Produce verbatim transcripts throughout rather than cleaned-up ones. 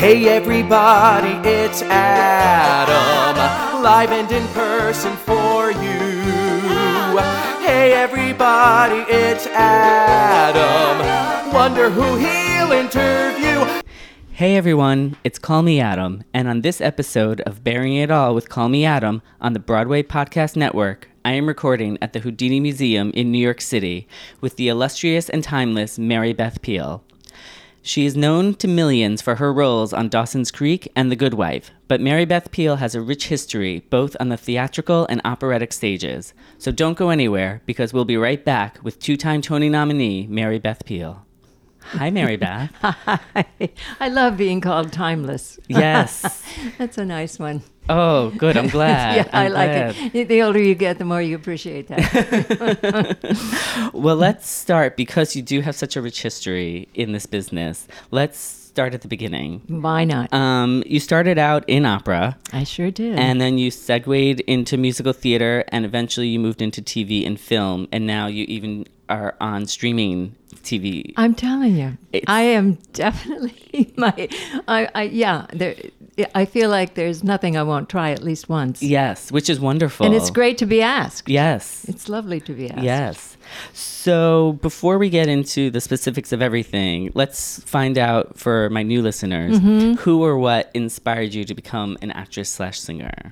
Hey everybody, it's Adam, live and in person for you. Hey everybody, it's Adam, wonder who he'll interview. Hey everyone, it's Call Me Adam, and on this episode of Bearing It All with Call Me Adam on the Broadway Podcast Network, I am recording at the Houdini Museum in New York City with the illustrious and timeless Mary Beth Peil. She is known to millions for her roles on Dawson's Creek and The Good Wife, but Mary Beth Peil has a rich history both on the theatrical and operatic stages. So don't go anywhere, because we'll be right back with two-time Tony nominee Mary Beth Peil. Hi, Mary Beth. Hi. I love being called timeless. Yes. That's a nice one. Oh, good. I'm glad. yeah, I'm I like glad. it. The older you get, the more you appreciate that. Well, let's start, because you do have such a rich history in this business. Let's start at the beginning. Why not? Um, you started out in opera. I sure did. And then you segued into musical theater, and eventually you moved into T V and film, and now you even are on streaming T V. I'm telling you, It's- I am definitely my. I, I yeah. There, I feel like there's nothing I won't try at least once. Yes, which is wonderful. And it's great to be asked. Yes. It's lovely to be asked. Yes. So before we get into the specifics of everything, let's find out for my new listeners, Mm-hmm. who or what inspired you to become an actress slash singer?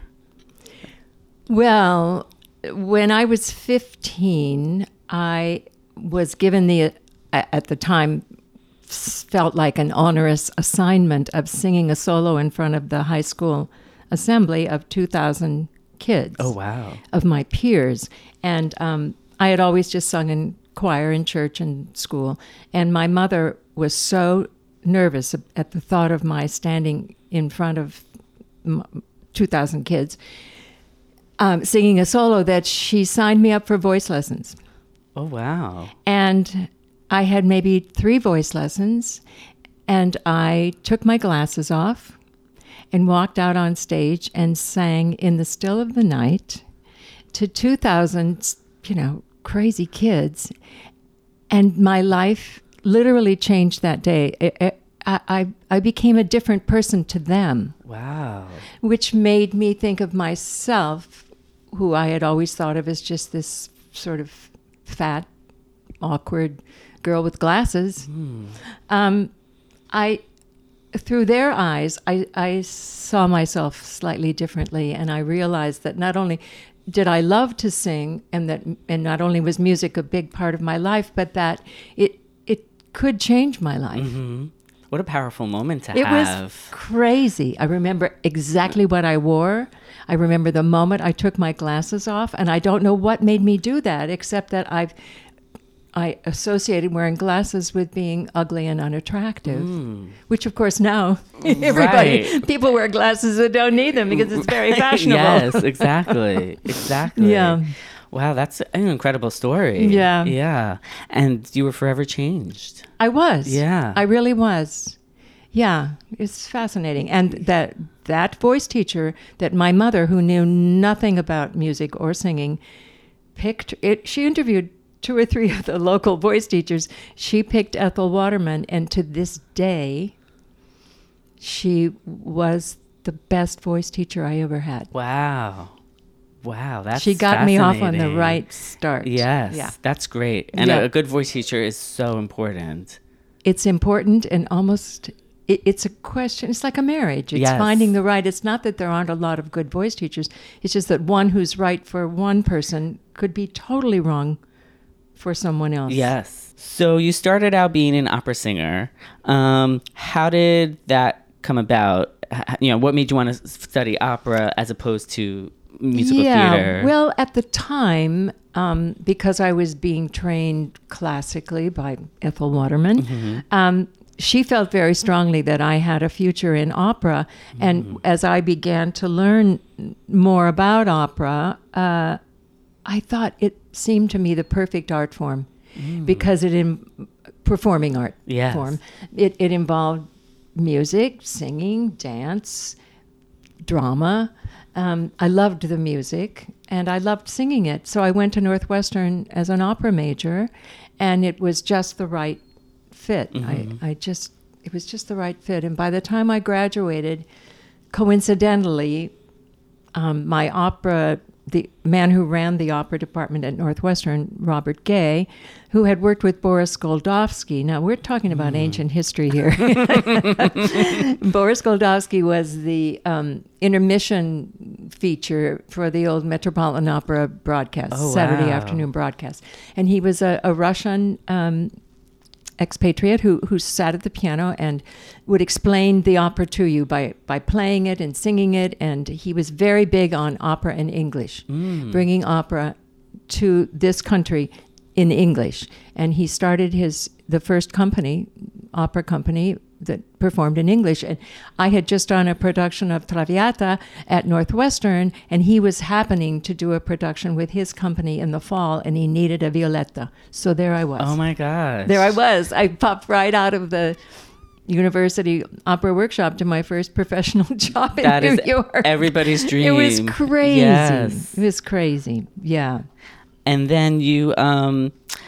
Well, when I was fifteen, I was given the, at the time, felt like an onerous assignment of singing a solo in front of the high school assembly of two thousand kids. Oh, wow. Of my peers. And um, I had always just sung in choir in church and school. And my mother was so nervous at the thought of my standing in front of two thousand kids um, singing a solo that she signed me up for voice lessons. Oh, wow. And I had maybe three voice lessons, and I took my glasses off and walked out on stage and sang In the Still of the Night to two thousand, you know, crazy kids. And my life literally changed that day. I, I, I became a different person to them. Wow. Which made me think of myself, who I had always thought of as just this sort of fat, awkward girl with glasses. Mm. Um, I, through their eyes, I, I saw myself slightly differently, and I realized that not only did I love to sing, and that, and not only was music a big part of my life, but that it it could change my life. Mm-hmm. What a powerful moment to It have. was crazy. I remember exactly what I wore. I remember the moment I took my glasses off, and I don't know what made me do that, except that I've I associated wearing glasses with being ugly and unattractive, mm. which of course now everybody, right. people wear glasses that don't need them because it's very fashionable. Yes, exactly. Exactly. Yeah. Wow, that's an incredible story. Yeah. Yeah. And you were forever changed. I was. Yeah. I really was. Yeah. It's fascinating. And that that voice teacher that my mother, who knew nothing about music or singing, picked it. She interviewed two or three of the local voice teachers. She picked Ethel Waterman, and to this day, she was the best voice teacher I ever had. Wow. Wow, that's She got me off on the right start. Yes, yeah. That's great. And yeah. a, a good voice teacher is so important. It's important, and almost, it, it's a question, it's like a marriage. It's yes. finding the right, it's not that there aren't a lot of good voice teachers, it's just that one who's right for one person could be totally wrong for someone else. Yes. So you started out being an opera singer. Um, how did that come about? H- you know, what made you want to study opera as opposed to musical yeah, theater? Well, at the time, um, because I was being trained classically by Ethel Waterman, Mm-hmm. um, she felt very strongly that I had a future in opera. Mm-hmm. And as I began to learn more about opera, uh, I thought it seemed to me the perfect art form mm. because it in performing art yes. form. It, it involved music, singing, dance, drama. Um, I loved the music, and I loved singing it. So I went to Northwestern as an opera major, and it was just the right fit. Mm-hmm. I, I just it was just the right fit. And by the time I graduated, coincidentally, um, my opera, the man who ran the opera department at Northwestern, Robert Gay, who had worked with Boris Goldovsky. Now, we're talking about mm. ancient history here. Boris Goldovsky was the um, intermission feature for the old Metropolitan Opera broadcast, oh, Saturday wow. afternoon broadcast. And he was a, a Russian um, expatriate who who sat at the piano and would explain the opera to you by, by playing it and singing it. And he was very big on opera in English, mm. bringing opera to this country in English. And he started his the first company, opera company, that performed in English. And I had just done a production of Traviata at Northwestern, and he was happening to do a production with his company in the fall, and he needed a Violetta. So there I was. Oh my gosh. There I was. I popped right out of the university opera workshop to my first professional job in that New is York. Everybody's dream. It was crazy. Yes. It was crazy. Yeah. And then you, um,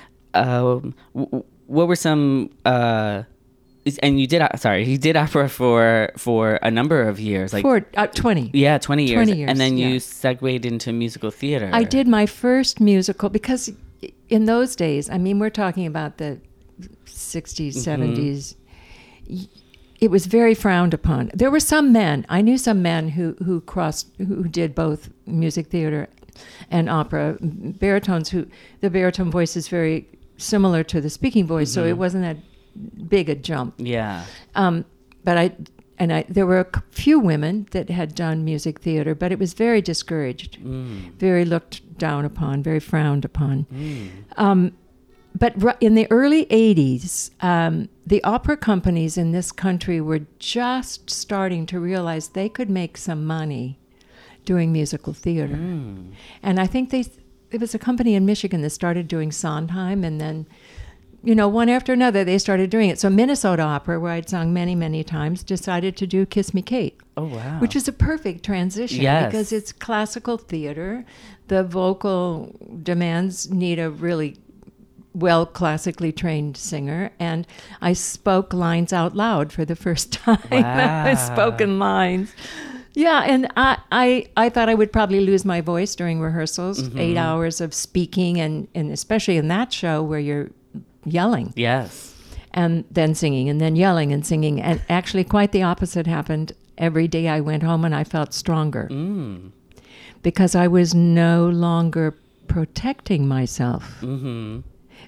uh, w- what were some, uh, and you did, sorry, you did opera for for a number of years, like for uh, twenty. Yeah, twenty years. twenty years, and then you yeah. segued into musical theater. I did my first musical because in those days, I mean, we're talking about the sixties, seventies. Mm-hmm. It was very frowned upon. There were some men. I knew some men who who crossed, who did both music theater and opera. Baritones who the baritone voice is very similar to the speaking voice, mm-hmm. so it wasn't that big a jump. Yeah. Um, but I and I there were a few women that had done music theater, but it was very discouraged, mm. very looked down upon, very frowned upon. Mm. Um, but in the early eighties, um, the opera companies in this country were just starting to realize they could make some money doing musical theater. Mm. And I think they there was a company in Michigan that started doing Sondheim, and then, you know, one after another, they started doing it. So Minnesota Opera, where I'd sung many, many times, decided to do Kiss Me, Kate. Oh, wow. Which is a perfect transition yes. because it's classical theater. The vocal demands need a really well classically trained singer. And I spoke lines out loud for the first time. Wow. Spoken lines. Yeah, and I, I I thought I would probably lose my voice during rehearsals, mm-hmm. eight hours of speaking, and, and especially in that show where you're yelling. Yes. And then singing, and then yelling and singing. And actually quite the opposite happened. Every day I went home and I felt stronger. Mm. Because I was no longer protecting myself. Mm-hmm.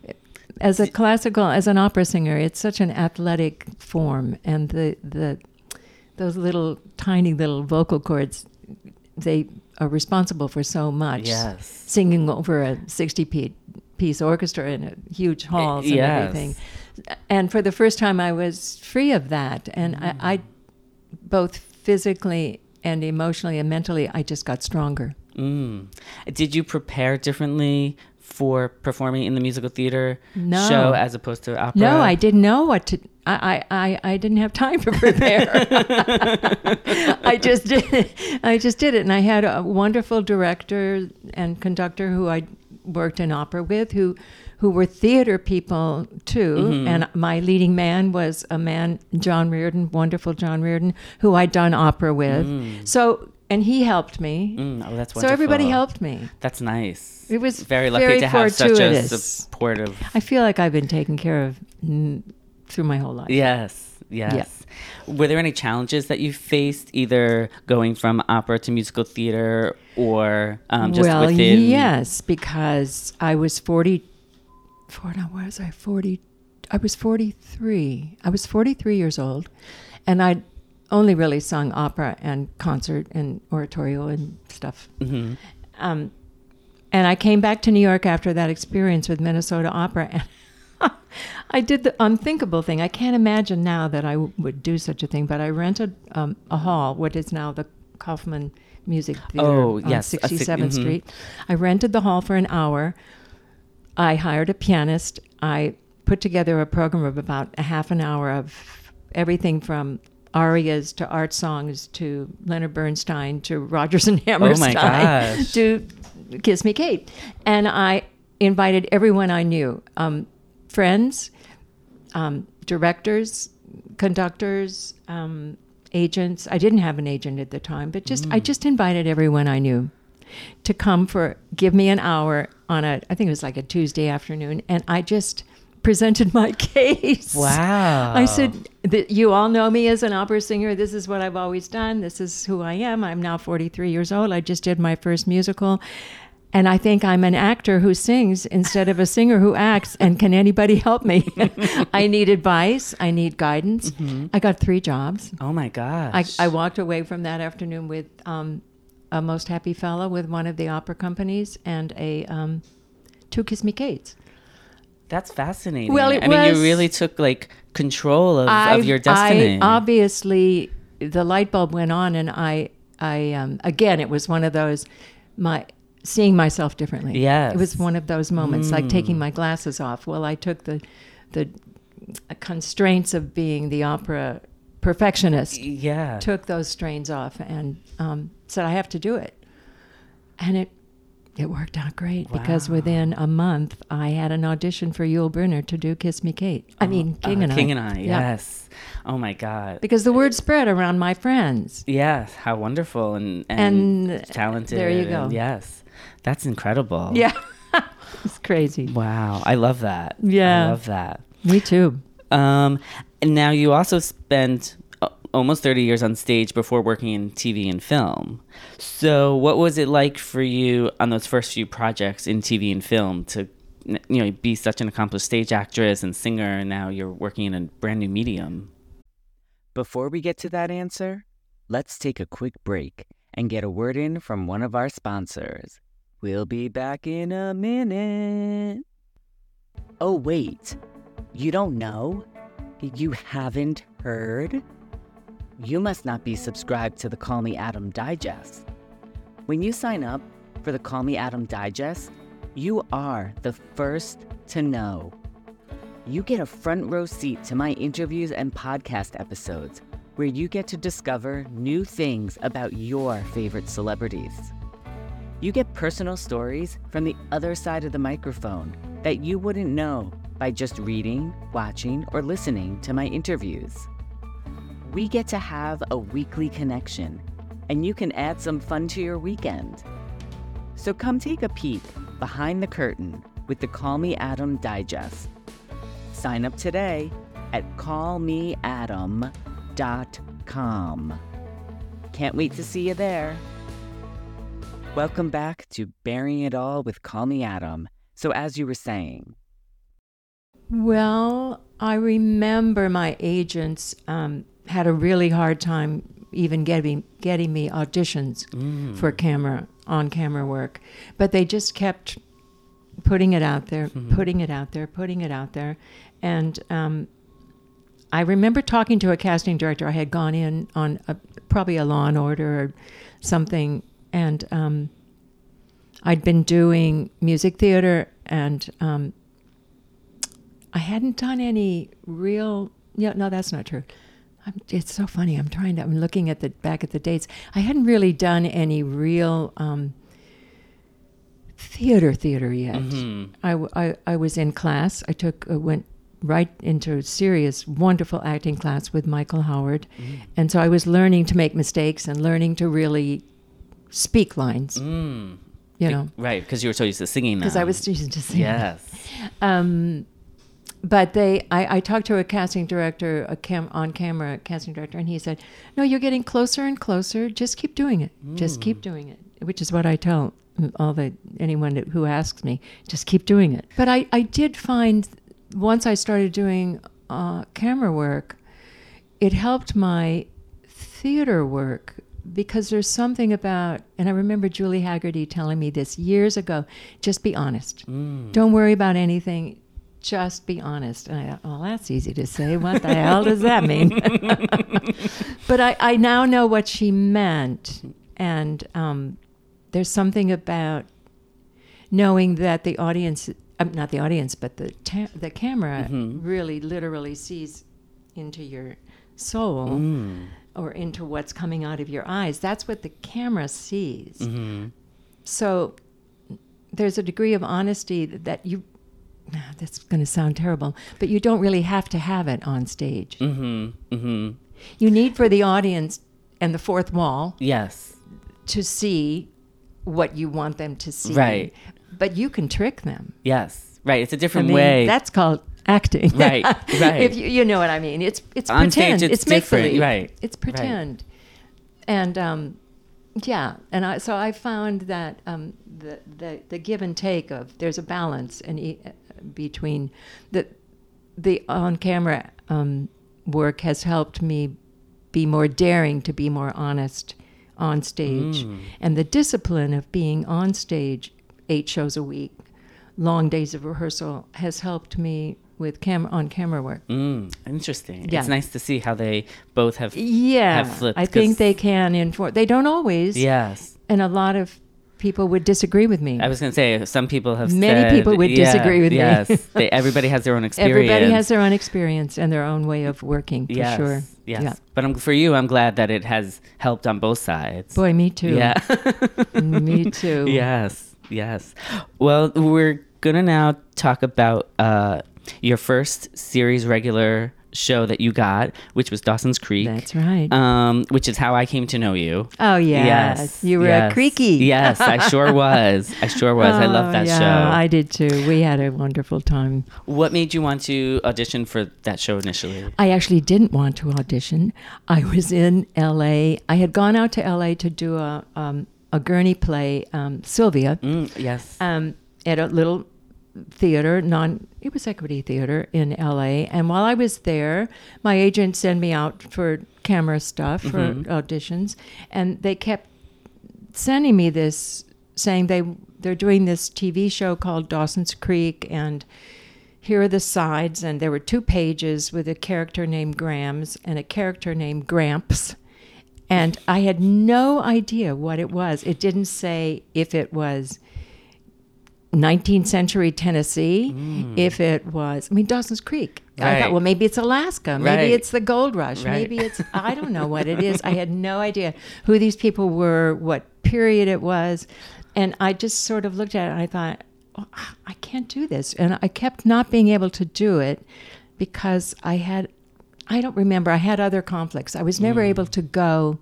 As a classical, as an opera singer, it's such an athletic form. And the the those little, tiny little vocal cords, they are responsible for so much. Yes. Singing over a sixty-piece orchestra in a huge halls and yes. everything. And for the first time, I was free of that. And mm. I, I, both physically and emotionally and mentally, I just got stronger. Mm. Did you prepare differently for performing in the musical theater no. show as opposed to opera? No, I didn't know what to... I, I, I didn't have time to prepare. I just did it. I just did it. And I had a wonderful director and conductor who I worked in opera with who who were theater people too. Mm-hmm. And my leading man was a man, John Reardon, wonderful John Reardon, who I'd done opera with. Mm. So, and he helped me. Mm, oh, that's wonderful. So everybody helped me. That's nice. It was very lucky very to have fortuitous. Such a supportive... I feel like I've been taken care of mm, through my whole life. Yes, yes. Yeah. Were there any challenges that you faced either going from opera to musical theater or um, just well, within? Well, yes, because I was forty, four, no, where was I, forty, I was forty-three. I was forty-three years old, and I'd only really sung opera and concert and oratorio and stuff. Mm-hmm. Um, and I came back to New York after that experience with Minnesota Opera, and I did the unthinkable thing. I can't imagine now that I w- would do such a thing, but I rented um, a hall, what is now the Kaufman Music Theater oh, on yes, sixty-seventh si- mm-hmm. Street. I rented the hall for an hour. I hired a pianist. I put together a program of about a half an hour of everything from arias to art songs to Leonard Bernstein to Rodgers and Hammerstein oh my gosh. to Kiss Me, Kate. And I invited everyone I knew. Um, friends, um, directors, conductors, um, agents. I didn't have an agent at the time, but just mm. I just invited everyone I knew to come for, give me an hour on a, I think it was like a Tuesday afternoon, and I just presented my case. Wow. I said, you all know me as an opera singer. This is what I've always done. This is who I am. I'm now forty-three years old. I just did my first musical. And I think I'm an actor who sings instead of a singer who acts. And can anybody help me? I need advice. I need guidance. Mm-hmm. I got three jobs. Oh, my gosh. I, I walked away from that afternoon with um, a Most Happy Fellow with one of the opera companies and a um, two Kiss Me Kates. That's fascinating. Well, it I was, mean, you really took like control of, I, of your destiny. I, obviously, the light bulb went on, and I, I um, again, it was one of those, my seeing myself differently. Yes. It was one of those moments, mm. like taking my glasses off. Well, I took the, the constraints of being the opera perfectionist. Yeah. Took those strains off and um, said, I have to do it, and it. It worked out great wow. because within a month I had an audition for Yul Brynner to do Kiss Me Kate. I mean, King uh, and I. King and I, yeah. yes. Oh my God. Because the word spread around my friends. Yes, how wonderful and, and, and talented. There you go. And yes, that's incredible. Yeah, it's crazy. Wow, I love that. Yeah. I love that. Me too. Um, and now you also spent almost thirty years on stage before working in T V and film. So what was it like for you on those first few projects in T V and film to, you know, be such an accomplished stage actress and singer, and now you're working in a brand new medium? Before we get to that answer, let's take a quick break and get a word in from one of our sponsors. We'll be back in a minute. Oh, wait. You don't know? You haven't heard? You must not be subscribed to the Call Me Adam Digest. When you sign up for the Call Me Adam Digest, you are the first to know. You get a front row seat to my interviews and podcast episodes, where you get to discover new things about your favorite celebrities. You get personal stories from the other side of the microphone that you wouldn't know by just reading, watching, or listening to my interviews. We get to have a weekly connection, and you can add some fun to your weekend. So come take a peek behind the curtain with the Call Me Adam Digest. Sign up today at call me adam dot com. Can't wait to see you there. Welcome back to Bearing It All with Call Me Adam. So as you were saying. Well, I remember my agents um, had a really hard time even getting getting me auditions mm. for camera, on-camera work. But they just kept putting it out there, mm-hmm. putting it out there, putting it out there. And um, I remember talking to a casting director. I had gone in on a, probably a Law and Order or something, and um, I'd been doing music theater, and um, I hadn't done any real... Yeah, no, that's not true. I'm, it's so funny. I'm trying to... I'm looking at the back at the dates. I hadn't really done any real um, theater theater yet. Mm-hmm. I, I, I was in class. I took uh, went right into serious, wonderful acting class with Michael Howard. Mm. And so I was learning to make mistakes and learning to really speak lines. Mm. You know, right? Because you were so used to singing. Because I was used to singing. Yes. Um, but they, I, I talked to a casting director, a cam on camera casting director, and he said, "No, you're getting closer and closer. Just keep doing it. Mm. Just keep doing it." Which is what I tell all the anyone that, who asks me. Just keep doing it. But I, I did find once I started doing uh, camera work, it helped my theater work. Because there's something about, and I remember Julie Haggerty telling me this years ago, just be honest. Mm. Don't worry about anything. Just be honest. And I thought, well, that's easy to say. What the hell does that mean? But I, I now know what she meant. And um, there's something about knowing that the audience, uh, not the audience, but the, ta- the camera mm-hmm. really literally sees into your soul. Mm. Or into what's coming out of your eyes. That's what the camera sees. Mm-hmm. So there's a degree of honesty that, that you that's going to sound terrible, but you don't really have to have it on stage. Mm-hmm. Mm-hmm. You need for the audience and the fourth wall Yes. to see what you want them to see. Right. But you can trick them. Yes. Right. It's a I different mean, way. that's called acting. Right, right. If you, you know what I mean. It's it's On pretend. stage, it's make different, believe. right, It's pretend. And um, yeah, and I, so I found that um, the, the the give and take of there's a balance and e- between the the on camera um, work has helped me be more daring to be more honest on stage, Mm. and the discipline of being on stage eight shows a week, long days of rehearsal has helped me with cam- on camera work. Mm, interesting. Yeah. It's nice to see how they both have Yeah, have flipped, I think 'cause- they can inform. They don't always. Yes. And a lot of people would disagree with me. I was going to say, some people have Many said- people would yeah, disagree with me. Yes. They, everybody has their own experience. Everybody has their own experience and their own way of working, for yes, sure. Yes. Yeah. But I'm, for you, I'm glad that it has helped on both sides. Boy, me too. Yeah. Me too. Yes. Yes. Well, we're going to now talk about uh, your first series regular show that you got, which was Dawson's Creek. That's right. Um, which is how I came to know you. Oh, yes. Yes. You were yes. a creaky. Yes, I sure was. I sure was. I love Oh, that yeah, show. I did too. We had a wonderful time. What made you want to audition for that show initially? I actually didn't want to audition. I was in L A. I had gone out to L A to do a um, a Gurney play, um, Sylvia, Mm, yes. um, at a little theater, non it was Equity Theater in L A. And while I was there, my agent sent me out for camera stuff for Mhm. auditions, and they kept sending me this, saying they they're doing this T V show called Dawson's Creek, and here are the sides. And there were two pages with a character named Grams and a character named Gramps. And I had no idea what it was. It didn't say if it was nineteenth century Tennessee, if it was, I mean, Dawson's Creek. I Right. thought, well, maybe it's Alaska. Maybe Right. it's the gold rush. Right. Maybe it's, I don't know what it is. I had no idea who these people were, what period it was. And I just sort of looked at it and I thought, oh, I can't do this. And I kept not being able to do it because I had, I don't remember, I had other conflicts. I was never Mm. able to go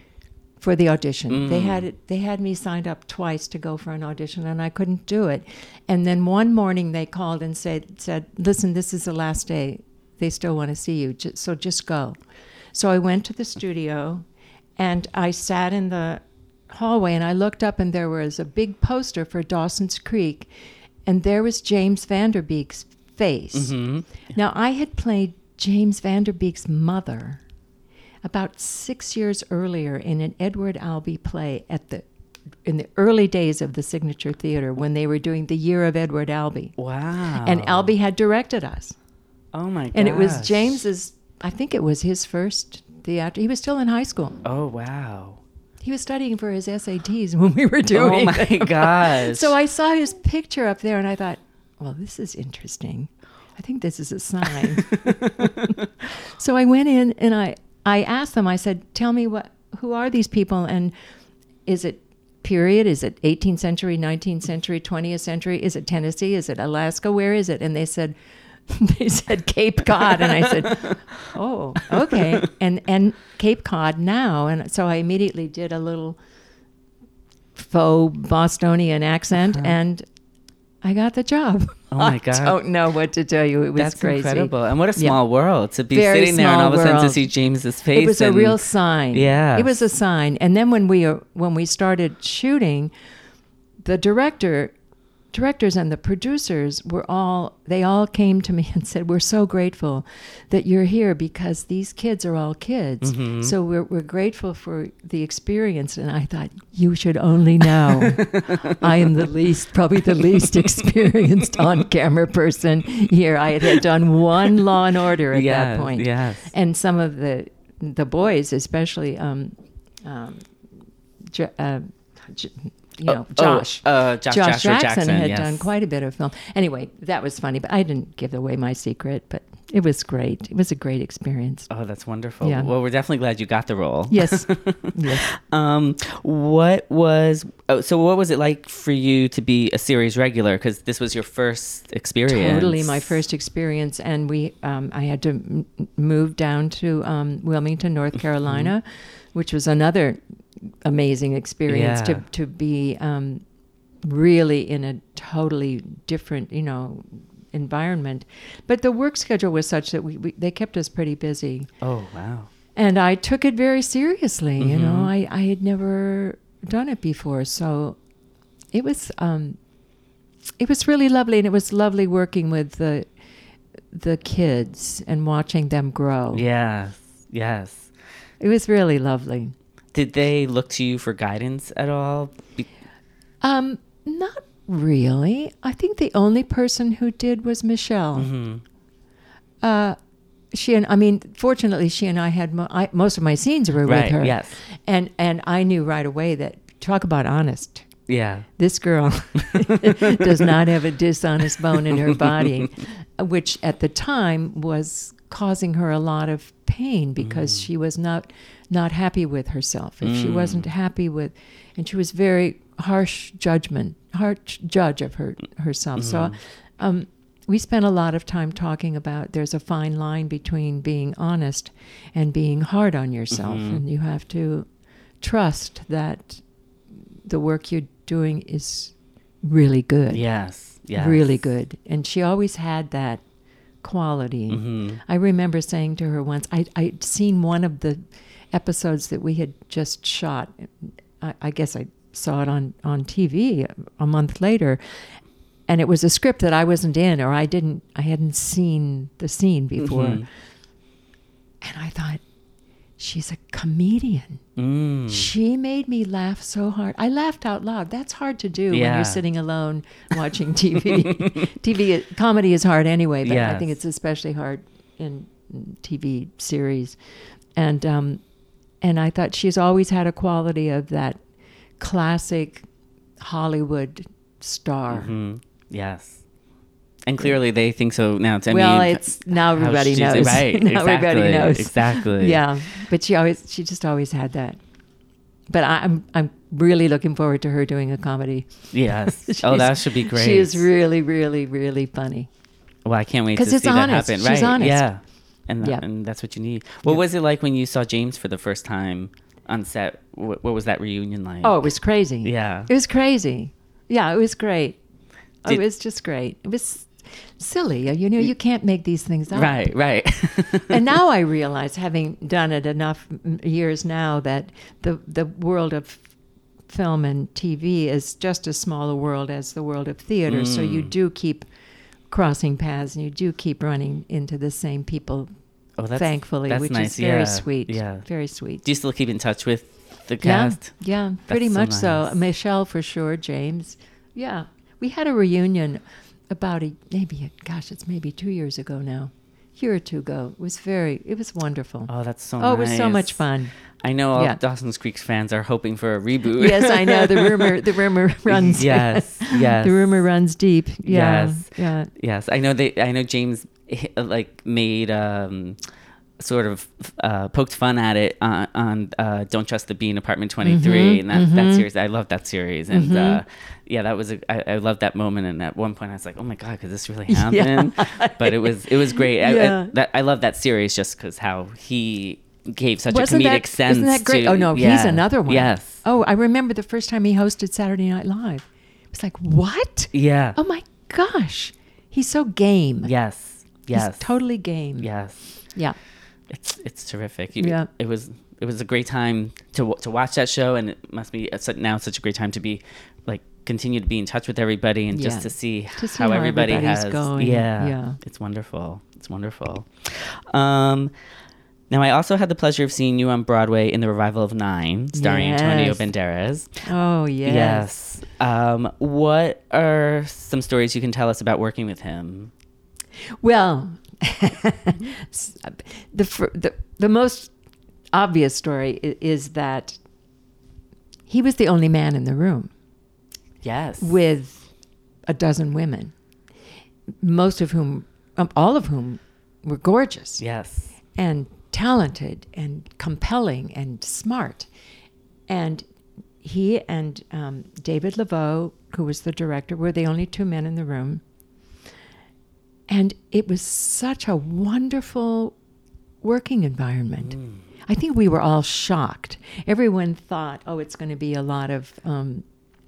for the audition. They Mm. had it, they had me signed up twice to go for an audition, and I couldn't do it. And then one morning they called and said, said, listen, this is the last day. They still want to see you, ju- so just go. So I went to the studio, and I sat in the hallway, and I looked up, and there was a big poster for Dawson's Creek, and there was James Van Der Beek's face. Mhm. Now, I had played James Van Der Beek's mother about six years earlier in an Edward Albee play at the in the early days of the Signature Theater when they were doing the Year of Edward Albee. Wow. And Albee had directed us. Oh my god. And it was James's, I think it was his first theater. He was still in high school. Oh wow. He was studying for his S A Ts when we were doing Oh my them. gosh. So I saw his picture up there and I thought, well, this is interesting. I think this is a sign. So I went in and I, I asked them, I said, tell me what, who are these people? And is it period? Is it eighteenth century, nineteenth century, twentieth century? Is it Tennessee? Is it Alaska? Where is it? And they said, they said Cape Cod. And I said, oh, okay. And, and Cape Cod now. And so I immediately did a little faux Bostonian accent Uh-huh. and I got the job. Oh my I God. don't know what to tell you. It was That's crazy. incredible. And what a Yeah. small world to be Very sitting there and small all of a sudden to world. see James's face. It was a and- real sign. Yes. It was a sign. And then when we uh, when we started shooting, the director directors and the producers were all they all came to me and said, we're so grateful that you're here because these kids are all kids. Mhm. So we're we're grateful for the experience. And I thought, you should only know I am the least, probably the least experienced on-camera person here. I had, had done one Law and Order at Yes, that point. yes. And some of the the boys, especially um, um, J- uh, J- you know, Oh, Josh. oh, uh, Josh, Josh Joshua Jackson, had yes. done quite a bit of film. Anyway, that was funny, but I didn't give away my secret. But It was great. It was a great experience. Oh, that's wonderful. Yeah. Well, we're definitely glad you got the role. Yes. Yes. Um, what was oh, so? What was it like for you to be a series regular? Because this was your first experience. Totally my first experience, and we um, I had to m- move down to um, Wilmington, North Carolina, which was another amazing experience Yeah. to to be um, really in a totally different, you know, environment. But the work schedule was such that we, we they kept us pretty busy. Oh wow. And I took it very seriously. You know, Mhm. I, I had never done it before. So it was um, it was really lovely. And it was lovely working with the the kids and watching them grow. Yes. Yes. It was really lovely. Did they look to you for guidance at all? Be- Um, not really. I think the only person who did was Michelle. Mhm. Uh, she and I mean, fortunately, she and I had mo- I, most of my scenes were Right. with her. Yes. And and I knew right away that talk about honest. Yeah. This girl does not have a dishonest bone in her body, which at the time was causing her a lot of pain because Mm. she was not not happy with herself. If she Mm. wasn't happy with, and she was very harsh judgment, harsh judge of her herself. So, Mhm. um, we spent a lot of time talking about there's a fine line between being honest and being hard on yourself, Mhm. and you have to trust that the work you're doing is really good. Yes. Yes. Really good. And she always had that quality. Mhm. I remember saying to her once, I, I'd seen one of the episodes that we had just shot. I, I guess I saw it on, on T V a month later. And it was a script that I wasn't in, or I didn't, I hadn't seen the scene before. Mhm. And I thought, she's a comedian. Mm. She made me laugh so hard. I laughed out loud. That's hard to do when Yeah. you're sitting alone watching T V. T V comedy is hard anyway, but I think Yes. it's especially hard in T V series. And um, and I thought she's always had a quality of that classic Hollywood star. Mhm. Yes. And clearly they think so now. I well, mean, it's now how everybody she's- knows. Right. now exactly, everybody knows. Exactly. Yeah, but she always, she just always had that. But I, I'm, I'm really looking forward to her doing a comedy. Yes. She's- Oh, that should be great. She is really, really, really funny. Well, I can't wait to 'Cause see it's that honest. happen. She's right. honest. Yeah. And, Yeah. and that's what you need. What Yeah. was it like when you saw James for the first time on set? What, what was that reunion like? Oh, it was crazy. Yeah. It was crazy. Yeah, it was great. Oh, Did- it was just great. It was silly. You know, you can't make these things up. Right, right. And now I realize, having done it enough m- years now, that the the world of film and T V is just as small a world as the world of theater. So you Mm. do keep crossing paths, and you do keep running into the same people, Oh, that's, thankfully, that's which nice. is very yeah. sweet. Yeah. Very sweet. Do you still keep in touch with the Yeah, cast? yeah, pretty That's so much so. nice. Michelle for sure, James. Yeah, we had a reunion about a maybe a, gosh, it's maybe two years ago now, year or two ago. It was very, it was wonderful. Oh, that's so oh, nice. it was so much fun. I know all Yeah. Dawson's Creek fans are hoping for a reboot. Yes, I know the rumor. The rumor runs. Yes, yes. the rumor runs deep. Yeah, Yes. yeah. Yes, I know they. I know James h- like made um, sort of uh, poked fun at it on, on uh, "Don't Trust the Bee" in Apartment twenty-three, Mhm, and that, that mhm. series. I love that series, and Mhm. uh, yeah, that was. A, I, I loved that moment. And at one point, I was like, "Oh my god, could this really Yeah. happen?" But it was. It was great. I, Yeah. I, that, I love that series just because how he gave such Wasn't a comedic that, sense. Isn't that great? to- oh no, he's yeah. another one. Yes. Oh, I remember the first time he hosted Saturday Night Live. It was like, what? Yeah. Oh my gosh, he's so game. Yes. Yes. He's totally game. Yes. Yeah. It's it's terrific. You, Yeah. It was it was a great time to w- to watch that show, and it must be it's now such a great time to be like continue to be in touch with everybody and Yeah. just to see, To see how how everybody everybody's has. going. Yeah. Yeah. It's wonderful. It's wonderful. Um, now I also had the pleasure of seeing you on Broadway in the revival of Nine, starring Antonio Yes. Banderas. Oh yes. Yes. Um, what are some stories you can tell us about working with him? Well, the, fir- the the most obvious story i- is that he was the only man in the room Yes. with a dozen women, most of whom, um, all of whom, were gorgeous Yes. and talented and compelling and smart. And he and um, David Laveau, who was the director, were the only two men in the room. And it was such a wonderful working environment. Mm. I think we were all shocked. Everyone thought, oh, it's going to be a lot of um,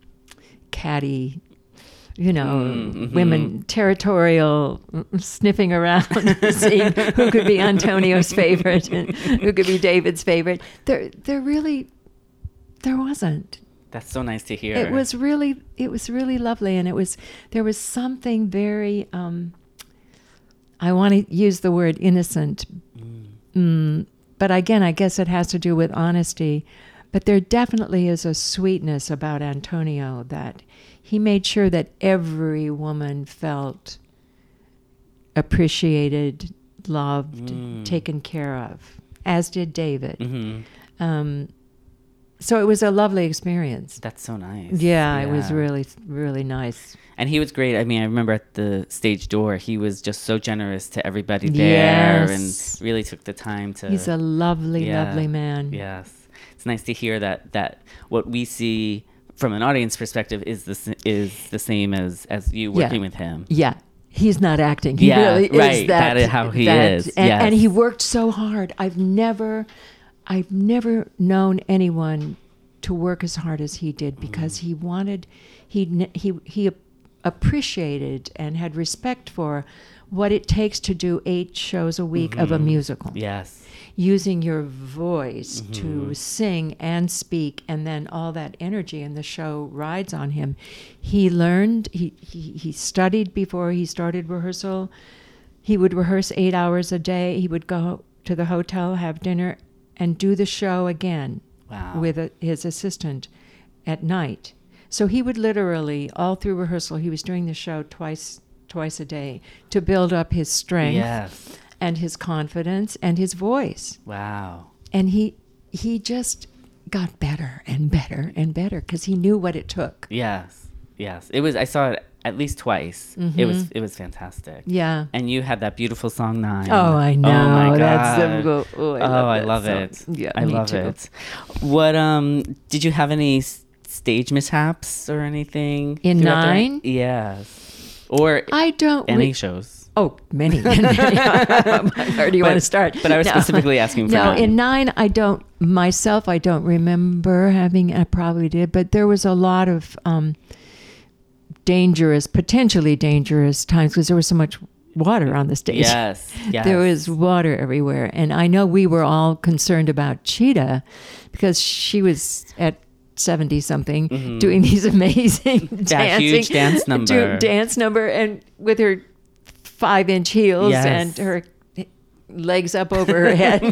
catty, you know, mm-hmm. women, territorial, sniffing around, seeing who could be Antonio's favorite and who could be David's favorite. There, there really, there wasn't. That's so nice to hear. It was really, it was really lovely, and it was, there was something very, um, I want to use the word innocent, mm. Mm, but again, I guess it has to do with honesty. But there definitely is a sweetness about Antonio that he made sure that every woman felt appreciated, loved, mm. taken care of, as did David. Mm-hmm. Um, so it was a lovely experience. That's so nice. Yeah, yeah, it was really, really nice. And he was great. I mean, I remember at the stage door, he was just so generous to everybody there yes. and really took the time to... He's a lovely, yeah, lovely man. Yes. It's nice to hear that, that what we see from an audience perspective is the, is the same as, as you working yeah. with him. Yeah. He's not acting. He yeah, really right. is that. That is how he that, is. And, yes. and he worked so hard. I've never, I've never known anyone to work as hard as he did, because mm. he wanted, he he he appreciated and had respect for what it takes to do eight shows a week mm-hmm. of a musical. Yes. Using your voice mm-hmm. to sing and speak, and then all that energy, and the show rides on him. He learned, he, he, he studied before he started rehearsal. He would rehearse eight hours a day. He would go to the hotel, have dinner, and do the show again wow. with a, his assistant at night. So he would literally, all through rehearsal, he was doing the show twice twice a day to build up his strength. Yes. And his confidence and his voice. Wow. And he he just got better and better and better because he knew what it took. Yes. Yes. It was, I saw it at least twice. Mm-hmm. It was it was fantastic. Yeah. And you had that beautiful song Nine. Oh, I know. Oh my God. That's the, oh, I oh, love, I love song. it. Yeah, I me love too. it. What um did you have any s- stage mishaps or anything? In throughout the- Nine? Yes. Or I don't any we, shows. Oh, many. Where do you but, want to start? But I was no. specifically asking for no, Nine. in Nine, I don't, myself, I don't remember having, I probably did, but there was a lot of um, dangerous, potentially dangerous times because there was so much water on the stage. Yes, yes. There was water everywhere. And I know we were all concerned about Cheetah because she was at seventy-something mm-hmm. doing these amazing that dancing. huge dance number. Do, dance number, and with her five-inch heels yes. and her legs up over her head.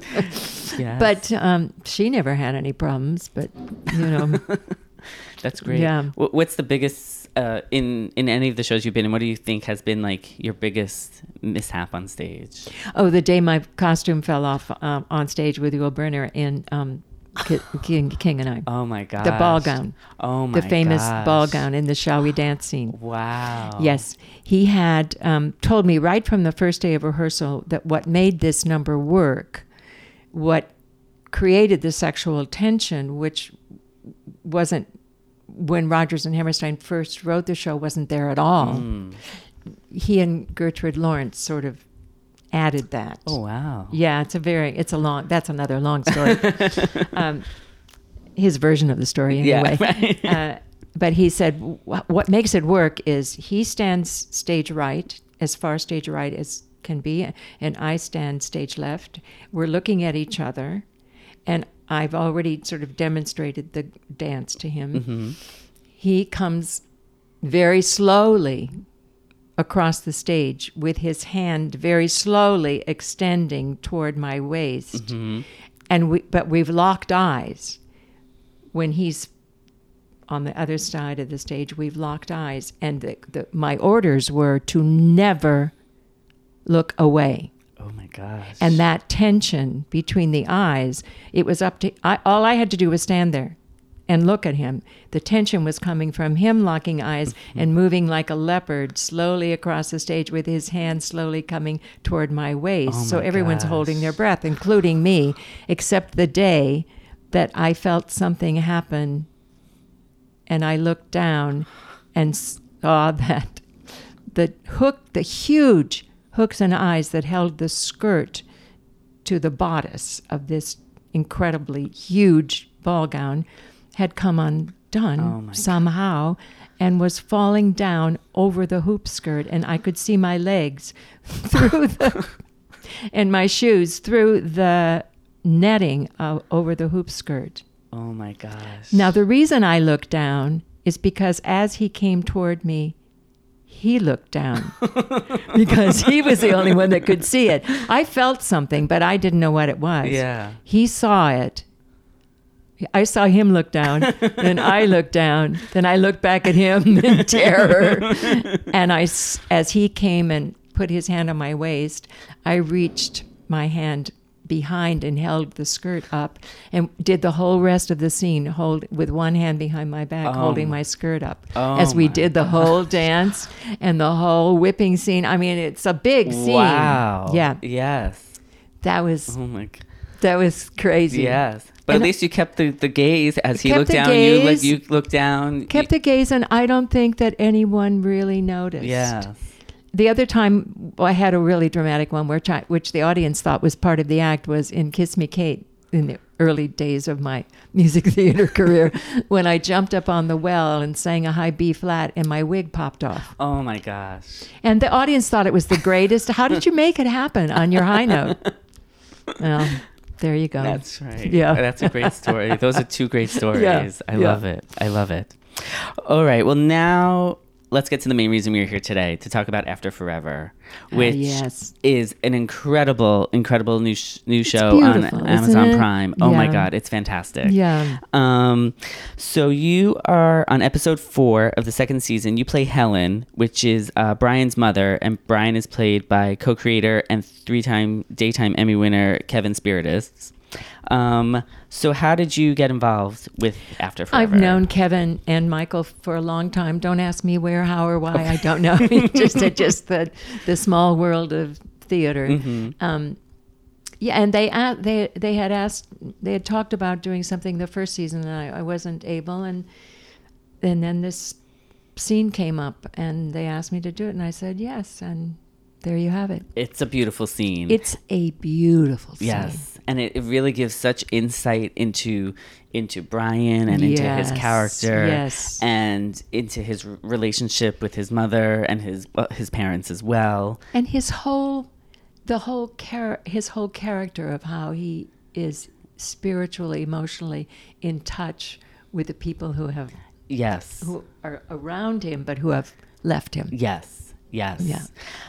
yes. But um, she never had any problems, but, you know. That's great. Yeah. What's the biggest, uh, in, in any of the shows you've been in, what do you think has been like your biggest mishap on stage? Oh, the day my costume fell off um, on stage with Yul Brynner in um, King, King and I. Oh my God. The ball gown. Oh my The famous gosh. ball gown in the Shall We Dance scene. Wow. Yes. He had um, told me right from the first day of rehearsal that what made this number work, what created the sexual tension, which wasn't, when Rodgers and Hammerstein first wrote the show, wasn't there at all. Mm. He and Gertrude Lawrence sort of added that. Oh, wow. Yeah, it's a very, it's a long, that's another long story. um, his version of the story anyway. Yeah, right. uh, but he said, what makes it work is he stands stage right, as far stage right as can be, and I stand stage left. We're looking at each other, and I've already sort of demonstrated the dance to him. Mm-hmm. He comes very slowly across the stage with his hand very slowly extending toward my waist. Mm-hmm. And we, but we've locked eyes. When he's on the other side of the stage, we've locked eyes. And the, the, my orders were to never look away. Oh my gosh. And that tension between the eyes, it was up to, I, all I had to do was stand there and look at him. The tension was coming from him locking eyes and moving like a leopard slowly across the stage with his hand slowly coming toward my waist. Oh so my everyone's gosh. holding their breath, including me, except the day that I felt something happen and I looked down and saw that the hook, the huge hooks and eyes that held the skirt to the bodice of this incredibly huge ball gown had come undone Oh my somehow and was falling down over the hoop skirt, and I could see my legs through the and my shoes through the netting uh, over the hoop skirt. Oh my gosh. Now, the reason I looked down is because as he came toward me, he looked down because he was the only one that could see it. I felt something, but I didn't know what it was. Yeah. He saw it. I saw him look down, then I looked down, then I looked back at him in terror. And I, s- as he came and put his hand on my waist, I reached my hand behind and held the skirt up and did the whole rest of the scene hold with one hand behind my back, Oh. holding my skirt up Oh as we my did the whole dance and the whole whipping scene. I mean, it's a big scene. Wow. Yeah. Yes. That was, Oh my god. that was crazy. Yes. But And at least you kept the, the gaze as he Kept looked the down. You like gaze. you looked down. Kept the gaze, and I don't think that anyone really noticed. Yes. The other time I had a really dramatic one, which, I, which the audience thought was part of the act, was in Kiss Me Kate in the early days of my music theater career, when I jumped up on the well and sang a high B flat and my wig popped off. Oh my gosh. And the audience thought it was the greatest. How did you make it happen on your high note? Well, there you go. That's right. Yeah. That's a great story. Those are two great stories. Yeah. I Yeah. love it. I love it. All right. Well, now let's get to the main reason we're here today, to talk about After Forever, Ah, which yes. is an incredible, incredible new sh- new show beautiful, on isn't Amazon it? Prime. Oh my Yeah. God, it's fantastic. Yeah. Um, so you are on episode four of the second season. You play Helen, which is uh, Brian's mother, and Brian is played by co-creator and three-time daytime Emmy winner Kevin Spiritus. Um, so how did you get involved with After Forever? I've known Kevin and Michael for a long time. Don't ask me where, how, or why. I don't know. just just the the small world of theater. Mm-hmm. Um, yeah, and they a- they they had asked, they had talked about doing something the first season, and I, I wasn't able, and and then this scene came up, and they asked me to do it, and I said yes, and there you have it. It's a beautiful scene. It's a beautiful scene. Yes, and it, it really gives such insight into into Brian and into his Yes, character, yes. and into his r- relationship with his mother and his uh, his parents as well. And his whole, the whole char- his whole character of how he is spiritually, emotionally in touch with the people who have Yes, who are around him, but who have left him. yes, yes. Yeah.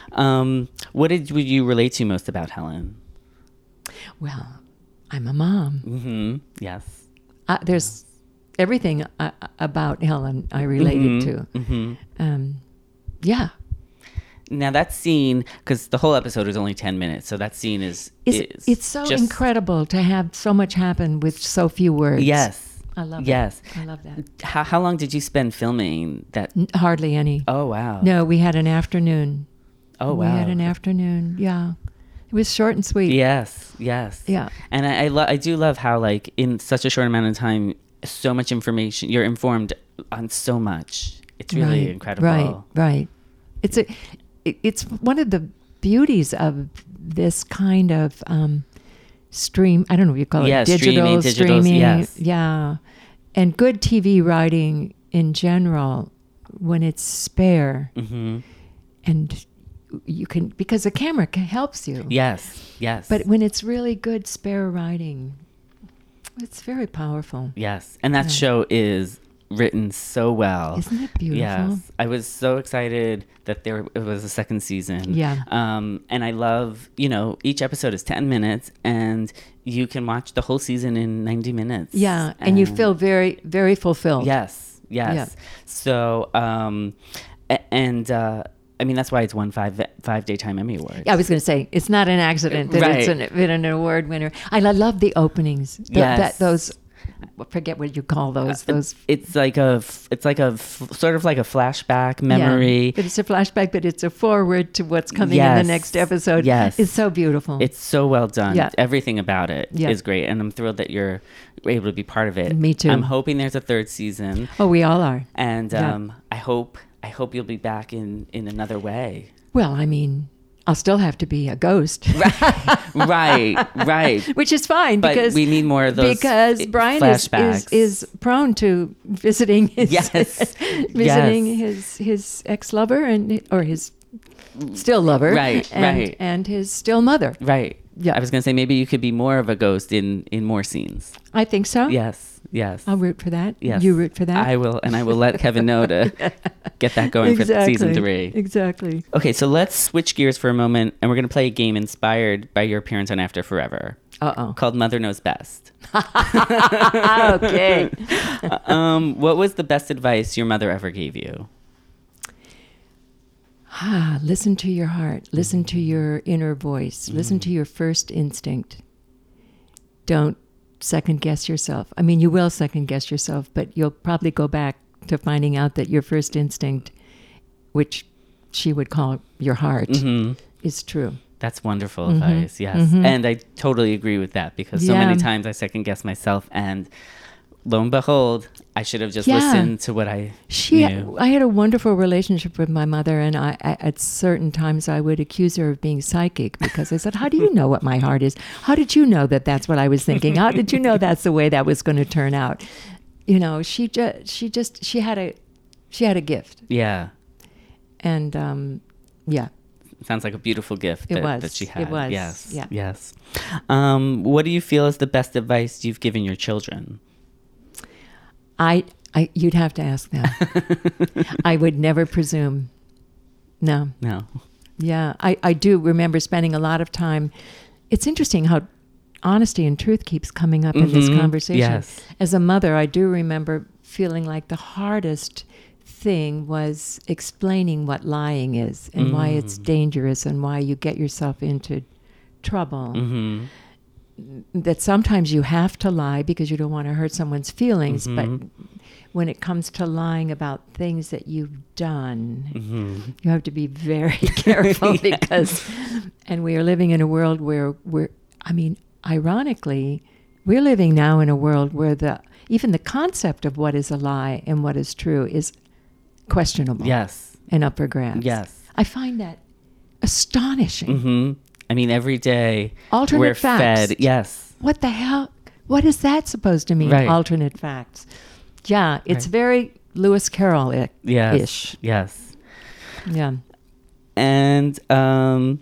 Um, what did you relate to most about Helen? Well, I'm a mom. Mm-hmm. Yes. Uh, there's everything uh, about Helen I related to. Mm-hmm. Um, yeah. Now that scene, because the whole episode is only ten minutes, so that scene is It's, is it's so just- incredible to have so much happen with so few words. Yes. I love Yes. it. I love that. How how long did you spend filming that? N- Hardly any. Oh wow. No, we had an afternoon. Oh We wow. had an afternoon. Yeah. It was short and sweet. Yes, yes. Yeah. And I I, lo- I do love how, like, in such a short amount of time, so much information, you're informed on so much. It's really Right, incredible. Right, right. It's a, it, it's one of the beauties of this kind of um, stream. I don't know what you call Yeah, it. Digital streaming, digitals, streaming. yes. Yeah, and good T V writing in general, when it's spare Mm-hmm. and you can, because the camera can, helps you. Yes, yes. But when it's really good spare writing, it's very powerful. yes. And that Yeah. show is written so well. Isn't it beautiful? Yes. I was so excited that there it was a second season. Yeah. Um, and I love, you know, each episode is ten minutes and you can watch the whole season in ninety minutes. Yeah, and you feel very, very fulfilled. Yes, yes. Yeah. So, um, a- and uh, I mean that's why it's won five five daytime Emmy awards. I was going to say it's not an accident that it's Right. an, been an award winner. I lo- love the openings. The, Yes. that those I forget what you call those. Those. It's like a, f- it's like a f- sort of like a flashback memory. Yeah, but it's a flashback, but it's a forward to what's coming Yes. in the next episode. Yes. It's so beautiful. It's so well done. Yeah. Everything about it is Yeah. great. And I'm thrilled that you're able to be part of it. Me too. I'm hoping there's a third season. oh, we all are. And Yeah. um, I hope I hope you'll be back in, in another way. Well, I mean, I'll still have to be a ghost. Right, right. Which is fine But because we need more of those because i- Brian is, is flashbacks. is prone to visiting his Yes. visiting Yes. his his ex lover and or his still lover, Right, and, right. and his still mother. Right. Yeah. I was going to say maybe you could be more of a ghost in, in more scenes. I think so. Yes, yes. I'll root for that. Yes. You root for that. I will, and I will let Kevin know to get that going for season three. Exactly. Okay, so let's switch gears for a moment, and we're going to play a game inspired by your appearance on After Forever Uh oh. called Mother Knows Best. Okay. um, what was the best advice your mother ever gave you? Ah, listen to your heart. Listen to your inner voice. Listen to your first instinct. Don't second guess yourself. I mean, you will second guess yourself, but you'll probably go back to finding out that your first instinct, which she would call your heart, Mhm. is true. That's wonderful advice, yes. And I totally agree with that because so Yeah. many times I second guess myself, and lo and behold, I should have just Yeah. listened to what I She, knew. I had a wonderful relationship with my mother, and I, I, at certain times I would accuse her of being psychic because I said, "How do you know what my heart is? How did you know that that's what I was thinking? How did you know that's the way that was going to turn out?" You know, she just, she just, she had a, she had a gift, Yeah. and um, yeah, Sounds like a beautiful gift It that, was. that she It had. was. Yes. Yeah. Yes. Um, what do you feel is the best advice you've given your children? I, I, you'd have to ask them. I would never presume. No. No. Yeah, I, I do remember spending a lot of time. It's interesting how honesty and truth keeps coming up in this Mhm. conversation. Yes. As a mother, I do remember feeling like the hardest thing was explaining what lying is and why it's dangerous and why you get yourself into trouble. Mm-hmm. That sometimes you have to lie because you don't want to hurt someone's feelings, Mhm. but when it comes to lying about things that you've done, Mm-hmm. you have to be very careful because, and we are living in a world where we're, I mean, ironically, we're living now in a world where the, even the concept of what is a lie and what is true is questionable Yes. and up for grabs. Yes. I find that astonishing. Mm-hmm. I mean, every day Alternate we're facts. fed. Yes. What the hell? What is that supposed to mean? Right. Alternate facts. Yeah, it's Right. very Lewis Carroll ish. Yes. Yes. Yeah. And um,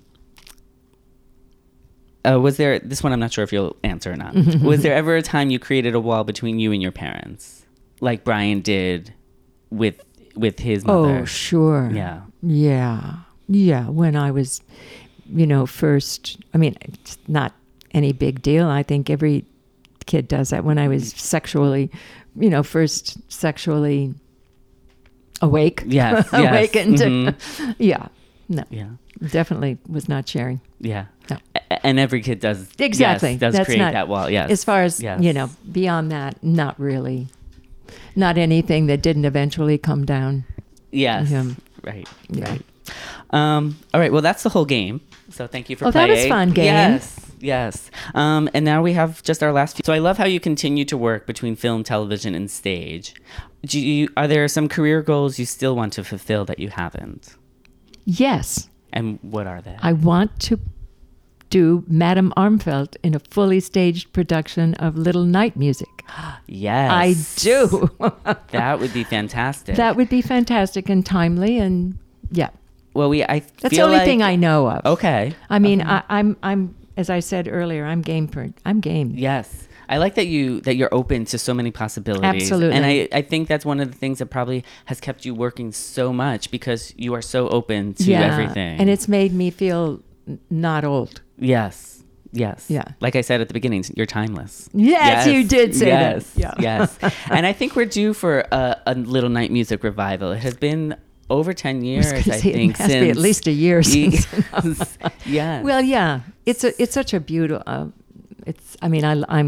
uh, was there, this one I'm not sure if you'll answer or not. Was there ever a time you created a wall between you and your parents? Like Brian did with with his mother? Oh, sure. Yeah. Yeah. Yeah. When I was, you know, first, I mean, it's not any big deal. I think every kid does that. When I was sexually, you know, first sexually awake. Yes, yes. Awakened. Mhm. Yeah. No, Yeah. definitely was not sharing. Yeah. No. A- And every kid does. Exactly. Yes, does That's create not- that wall. Yes. As far as, Yes. you know, beyond that, not really. Not anything that didn't eventually come down. Yes. Yeah. Right. Yeah. Right. Um, all right. Well, that's the whole game. So thank you for Oh, that playing. was fun game. Yes. Yes. Um, and now we have just our last few. So I love how you continue to work between film, television, and stage. Do you, are there some career goals you still want to fulfill that you haven't? Yes. And what are they? I want to do Madame Armfelt in a fully staged production of Little Night Music. Yes. I do. That would be fantastic. That would be fantastic and timely, and yeah, well, we. I that's the feel only like, thing I know of. Okay. I mean, I, I'm, I'm, as I said earlier, I'm game for. I'm game. Yes. I like that you that you're open to so many possibilities. Absolutely. And I, I think that's one of the things that probably has kept you working so much because you are so open to yeah, everything. and it's made me feel n- not old. Yes. Yes. Yeah. Like I said at the beginning, you're timeless. Yes, you did say that. yes, Yeah. Yes. And I think we're due for a, a Little Night Music revival. It has been over ten years, I was gonna I say, think, it has since to be at least a year since. Yes. Well, yeah, it's a, it's such a beautiful. Uh, it's. I mean, I, I'm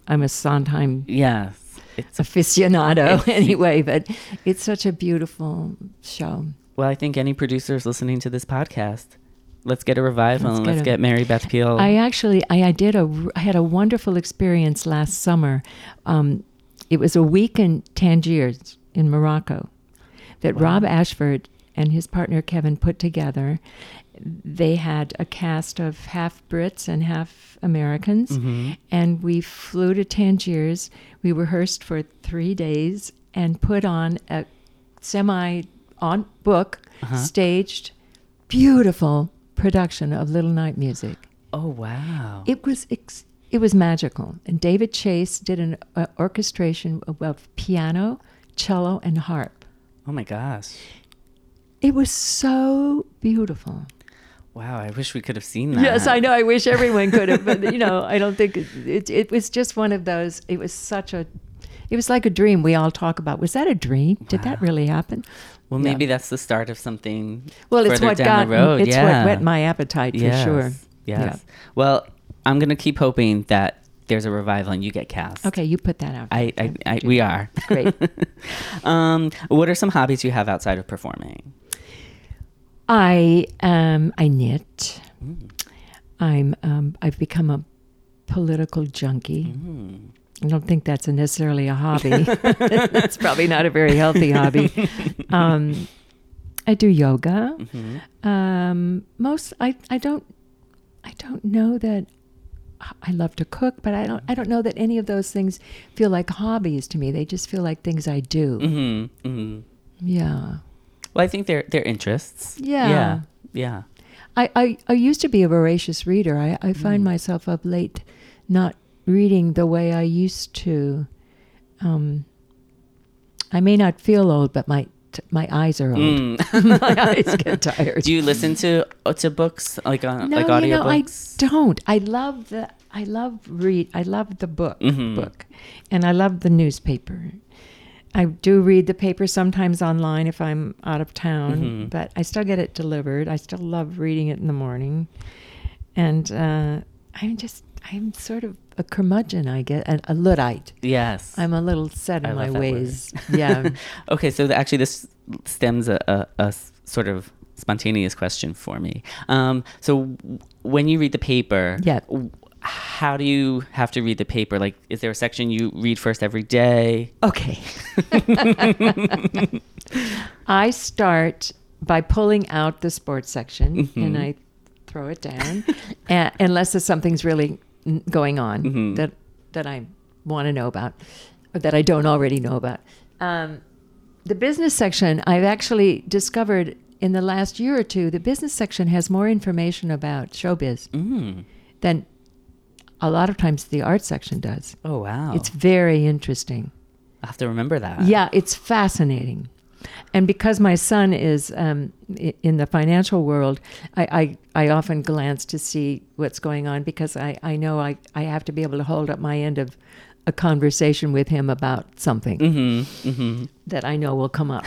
I'm a Sondheim Yes. It's aficionado It's- anyway, but it's such a beautiful show. Well, I think any producers listening to this podcast, let's get a revival Let's and get let's a- get Mary Beth Peel. I actually, I, I did a, I had a wonderful experience last summer. Um, it was a week in Tangiers in Morocco that Wow. Rob Ashford and his partner Kevin put together. They had a cast of half Brits and half Americans, Mm-hmm. and we flew to Tangiers. We rehearsed for three days and put on a semi on book Uh-huh. staged beautiful production of Little Night Music. Oh, wow. It was ex- it was magical, and David Chase did an uh, orchestration of, of piano, cello, and harp. Oh, my gosh. It was so beautiful. Wow, I wish we could have seen that. Yes, I know. I wish everyone could have, but you know, I don't think it, it. It was just one of those. It was such a. It was like a dream we all talk about. Was that a dream? Did that Wow. really happen? Well, Yeah. maybe that's the start of something Well, it's further what down got. the road. It's yeah. what whet my appetite for Yes, sure. Yes. Well, I'm going to keep hoping that there's a revival and you get cast. Okay, you put that out. I, I, I Do we that. are. Great. um, what are some hobbies you have outside of performing? I um I knit. Mm. I'm um I've become a political junkie. Mm. I don't think that's a necessarily a hobby. That's probably not a very healthy hobby. Um, I do yoga. Mm-hmm. Um, most I, I don't I don't know that I love to cook, but I don't I don't know that any of those things feel like hobbies to me. They just feel like things I do. Mm-hmm. Mm-hmm. Yeah. Well, I think they're they're interests. Yeah. Yeah. Yeah. I, I, I used to be a voracious reader. I, I find Mm. myself up late not reading the way I used to. Um, I may not feel old, but my t- my eyes are old. Mm. My eyes get tired. Do you listen to uh, to books like on no, like you know, I audiobooks? don't. I love the I love read. I love the book Mhm. book, and I love the newspaper. I do read the paper sometimes online if I'm out of town, Mhm. but I still get it delivered. I still love reading it in the morning, and uh, I'm just I'm sort of a curmudgeon. I get a, a Luddite. Yes. I'm a little set in I my love that word. ways. Yeah. Okay, so the, actually, this stems a, a, a s- sort of spontaneous question for me. Um, so, w- when you read the paper, Yeah. w- how do you have to read the paper? Like, is there a section you read first every day? Okay. I start by pulling out the sports section Mhm. and I throw it down, uh, unless there's something's really n- going on Mhm. that that I want to know about, or that I don't already know about. Um, the business section, I've actually discovered in the last year or two, the business section has more information about showbiz Mm. than a lot of times the art section does. Oh, wow. It's very interesting. I have to remember that. Yeah, it's fascinating. And because my son is um, i- in the financial world, I, I, I often glance to see what's going on because I, I know I, I have to be able to hold up my end of a conversation with him about something Mm-hmm. Mm-hmm. that I know will come up.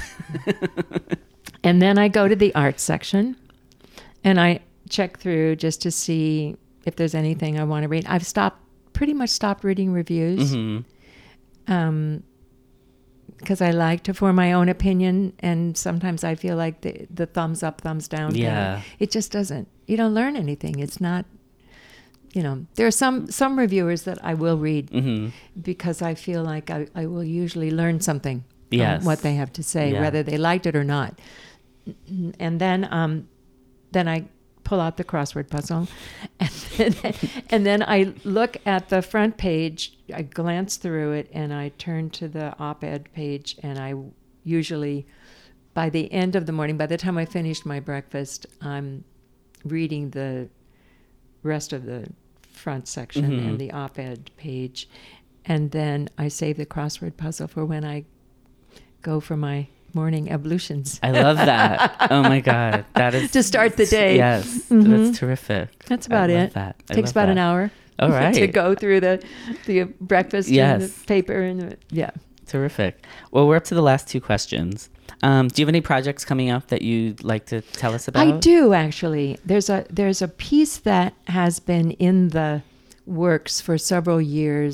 And then I go to the art section and I check through just to see if there's anything I want to read. I've stopped, pretty much stopped reading reviews. Mm-hmm. Um, because I like to form my own opinion, and sometimes I feel like the, the thumbs up, thumbs down thing, Yeah. it just doesn't. You don't learn anything. It's not, you know. There are some some reviewers that I will read Mm-hmm. because I feel like I, I will usually learn something Yes. from what they have to say, Yeah. whether they liked it or not. And then um, then I pull out the crossword puzzle, and then, and then I look at the front page. I glance through it, and I turn to the op-ed page, and I usually, by the end of the morning, by the time I finished my breakfast, I'm reading the rest of the front section Mhm. and the op-ed page, and then I save the crossword puzzle for when I go for my morning ablutions. I love that. Oh my God. That is To start the day. Yes. Mhm. That's terrific. That's about I love it. That. I Takes love about that. an hour. All right. to go through the the breakfast and Yes. the paper and the, yeah. Terrific. Well, we're up to the last two questions. Um, do you have any projects coming up that you'd like to tell us about? I do actually. There's a there's a piece that has been in the works for several years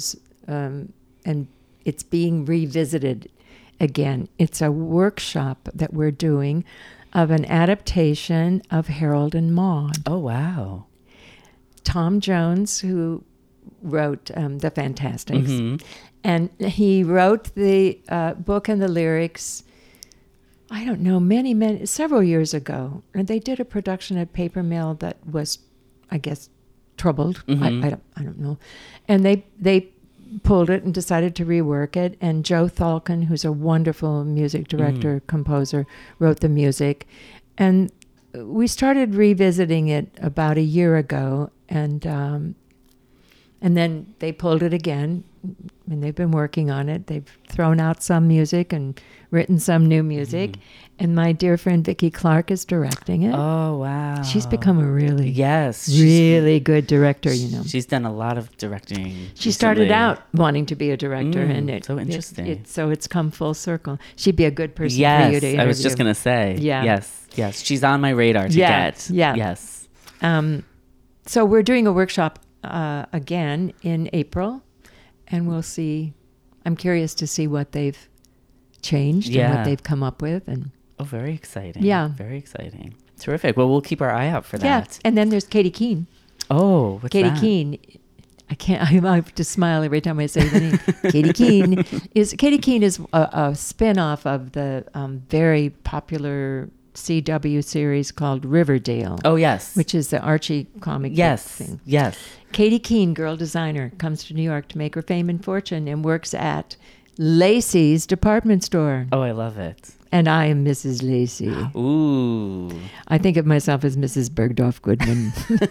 um, and it's being revisited again. It's a workshop that we're doing of an adaptation of Harold and Maude. Oh, wow. Tom Jones, who wrote um, The Fantastics, Mhm. and he wrote the uh, book and the lyrics, I don't know, many, many, several years ago. And they did a production at Paper Mill that was, I guess, troubled. Mhm. I, I, don't, I don't know. And they they pulled it and decided to rework it. And Joe Thalken, who's a wonderful music director, Mm. composer, wrote the music. And we started revisiting it about a year ago. And um, and then they pulled it again. And they've been working on it. They've thrown out some music and written some new music. Mhm. And my dear friend Vicki Clark is directing it. Oh, wow. She's become a really, Yes. she's- really good director, you know. She's done a lot of directing. She started recently. out wanting to be a director, Mm, and it, so it- interesting. It, so it's come full circle. She'd be a good person Yes, for you to interview. I was just going to say. Yeah. Yes, yes. She's on my radar to Yeah, get. yeah. Yes. Um, so we're doing a workshop uh, again in April, and we'll see. I'm curious to see what they've changed and Yeah. what they've come up with, and Oh, very exciting. Yeah. Very exciting. Terrific. Well, we'll keep our eye out for yeah. that. And then there's Katie Keene. Oh, what's Katie that? Keene. I can't. I have to smile every time I say the name. Katie Keene is Katie Keene is a, a spin-off of the um, very popular C W series called Riverdale, Oh, yes. which is the Archie comic book yes. thing. Yes. Katie Keene, girl designer, comes to New York to make her fame and fortune and works at Lacey's department store. Oh, I love it. And I am Missus Lacey. Ooh. I think of myself as Missus Bergdorf Goodman.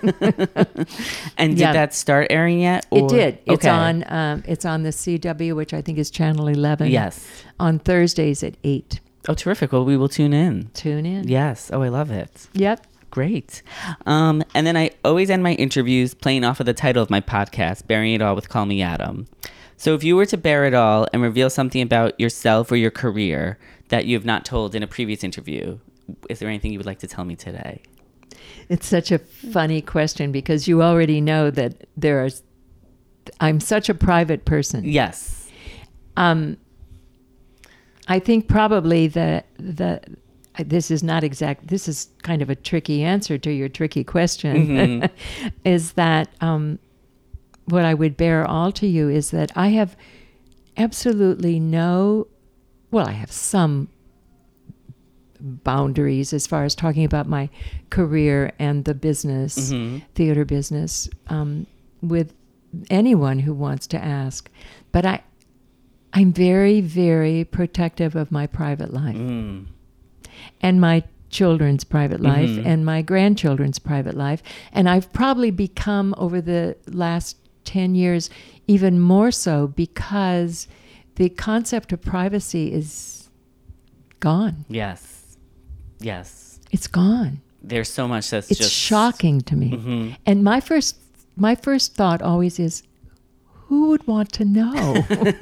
And did Yeah. that start airing yet? It or- did. It's Okay. on. Um, it's on the C W, which I think is Channel eleven. Yes. On Thursdays at eight. Oh, terrific. Well, we will tune in. Tune in. Yes. Oh, I love it. Yep. Great. Um, and then I always end my interviews playing off of the title of my podcast, Bearing It All with Call Me Adam. So if you were to bear it all and reveal something about yourself or your career that you have not told in a previous interview, is there anything you would like to tell me today? It's such a funny question because you already know that there are. I'm such a private person. Yes. Um. I think probably the the. This is not exact. This is kind of a tricky answer to your tricky question. Mm-hmm. Is that um, what I would bear all to you is that I have absolutely no. Well, I have some boundaries as far as talking about my career and the business, Mm-hmm. theater business, um, with anyone who wants to ask. But I, I'm very, very protective of my private life Mm. and my children's private life Mhm. and my grandchildren's private life. And I've probably become over the last ten years even more so because the concept of privacy is gone. Yes. Yes. It's gone. There's so much that's It's just shocking to me. Mhm. And my first my first thought always is, who would want to know?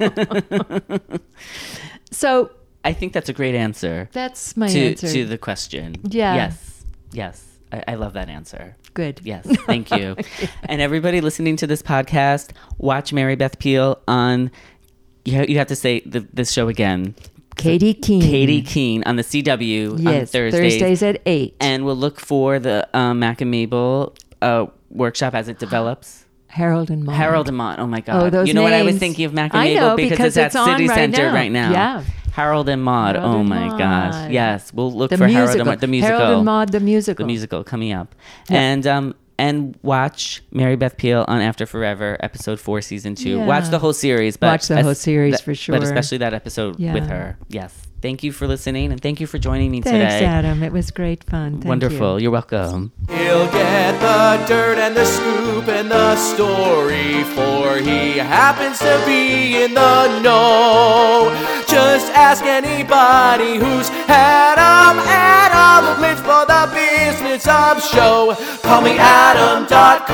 So I think that's a great answer that's my to answer. to the question. Yeah. Yes. Yes. I, I love that answer. Good. Yes, thank you. And everybody listening to this podcast, watch Mary Beth Peel on, you, ha- you have to say the, this show again. Katie Keene. Katie Keene on the C W on Yes, Thursdays. Thursdays at eight. And we'll look for the um, Mac and Mabel uh, workshop as it develops. Harold and Maude. Harold and Maude. Oh my God. Oh, those You know what I was names. thinking of Mac and I Mabel know, because, because it's it's at on City right Center now. right now. Yeah. Harold and Maude. Harold oh and my Maude. gosh. Yes, we'll look The for musical. Harold and Maude, the musical. Harold and Maude, the musical. The musical coming up. Yeah. And um and watch Mary Beth Peel on After Forever, episode four, season two. Yeah. Watch the whole series, but Watch the whole series for But sure. especially that episode Yeah. with her. Yes. Thank you for listening and thank you for joining me Thanks, today. Adam. It was great fun. Thank Wonderful. You. You're welcome. He'll get the dirt and the scoop and the story, for he happens to be in the know. Just ask anybody who's Adam. Adam lives for the business of show. Call me Adam dot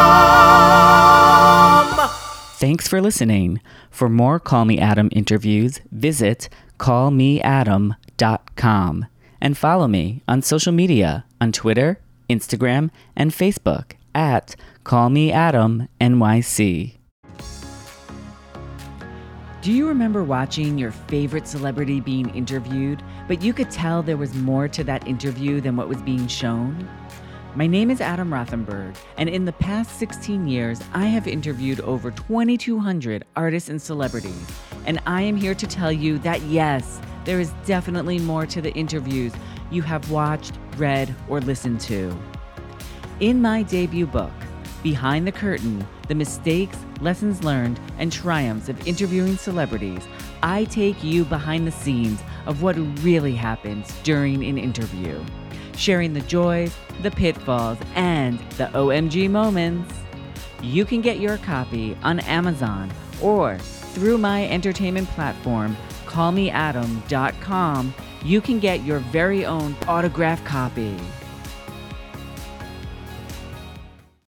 com. Thanks for listening. For more Call Me Adam interviews, visit call me adam dot com and follow me on social media on Twitter, Instagram, and Facebook at Call Me Adam N Y C. Do you remember watching your favorite celebrity being interviewed, but you could tell there was more to that interview than what was being shown? My name is Adam Rothenberg, and in the past sixteen years, I have interviewed over twenty-two hundred artists and celebrities, and I am here to tell you that yes, there is definitely more to the interviews you have watched, read, or listened to. In my debut book, Behind the Curtain, The Mistakes, Lessons Learned, and Triumphs of Interviewing Celebrities, I take you behind the scenes of what really happens during an interview, sharing the joys, the pitfalls, and the O M G moments. You can get your copy on Amazon or through my entertainment platform, call me adam dot com. You can get your very own autographed copy.